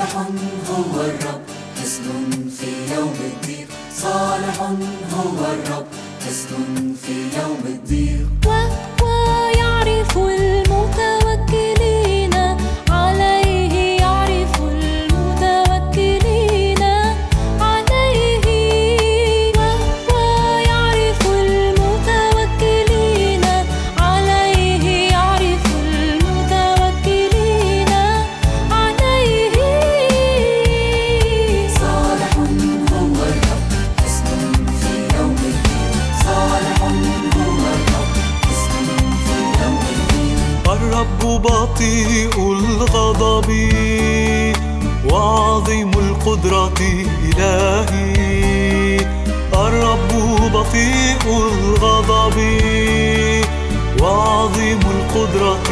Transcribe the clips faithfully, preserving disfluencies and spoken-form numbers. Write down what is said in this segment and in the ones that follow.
صالح هو الرب حصن في يوم الضيق، صالح هو الرب حصن في يوم الضيق. ويعرف المتوكلين عليه، يعرف المتوكلين عليه، ويعرف المتوكلين عليه، يعرف المتوكلين عليه. صالح هو الرب حصن في يوم الضيق، صالح هو الرب حصن في يوم الضيق. الرب بطيء الغضب وعظيم القدرة إلهي. الرب بطيء الغضب وعظيم القدرة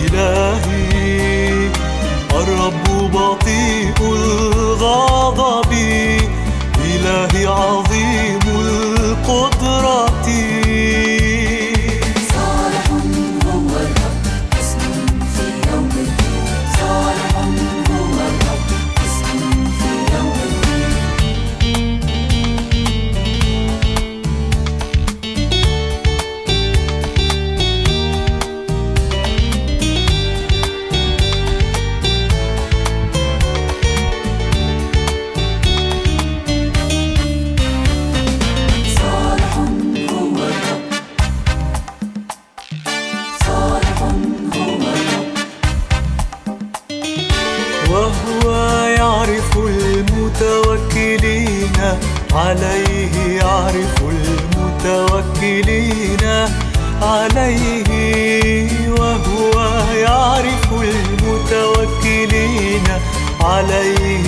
إلهي. الرب بطيء الغضب إلهي عظيم القدرة. صالح هو الرب حصن في يوم الضيق، صالح هو الرب حصن في يوم الضيق. صالح هو الرب، صالح هو الرب. وهو يعرف المتوكلين عليه، يعرف المتوكلين عليه. وهو يعرف المتوكلين عليه،